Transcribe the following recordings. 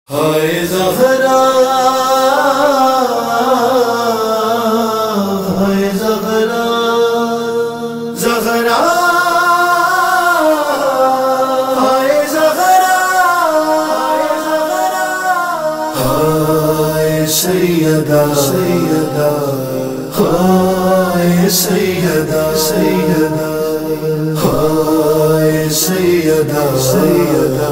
ہائے زہرا ہائے زہرا زہرا ہائے زہرا ہائے سیدہ سیدہ ہائے سیدہ سیدہ ہائے سیدہ سیدہ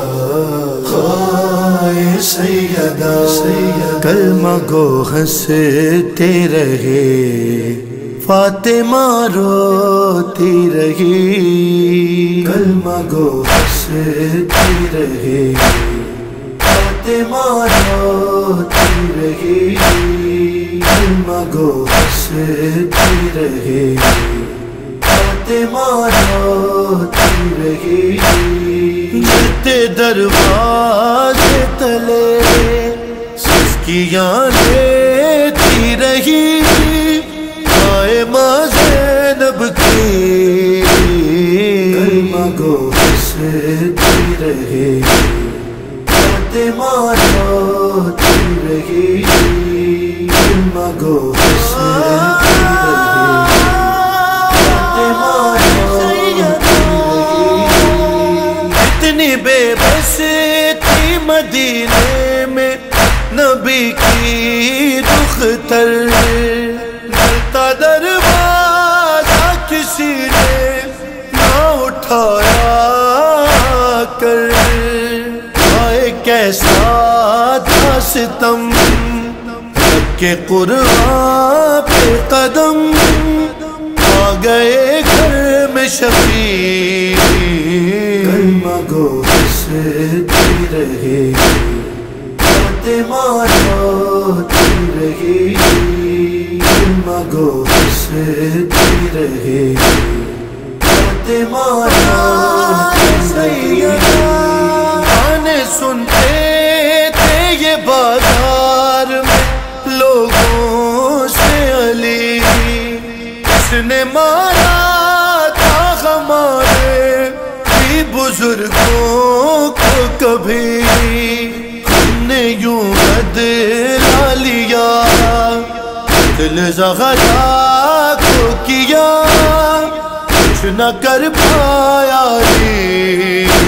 ہائے سیدہ سیدہ کلمہ گو ہنستے رہے فاطمہ روتی رہی کلمہ گو ہنستے رہے فاطمہ روتی رہی کلمہ گو ہنستے رہے فاطمہ روتی رہی جتے دروازے تلے سسکیاں لیتی رہی آئے ماں زینب کی کلمہ گو ہنستی رہے فاطمہ روتی رہی کلمہ گو ہنستی رہے فاطمہ اتنی بے بس تھی مدینے میں نبی کی دختر ڈرتا دروازہ کسی نے نہ اٹھایا کر آئے کیسا تھا ستم کہ قرآن پہ قدم آ گئے گھر میں شفیع کلمہ گو ہنستی رہے فاطمہ روتی رہی کلمہ گو ہنستی رہے فاطمہ روتی رہی گانے سنتے تھے یہ بازار میں لوگوں سے علی اس نے مارا تھا ہمارے بھی بزرگوں کو کبھی ہم نے یوں بدلا لیا دل زہرا کو کیا کچھ نہ کر پایا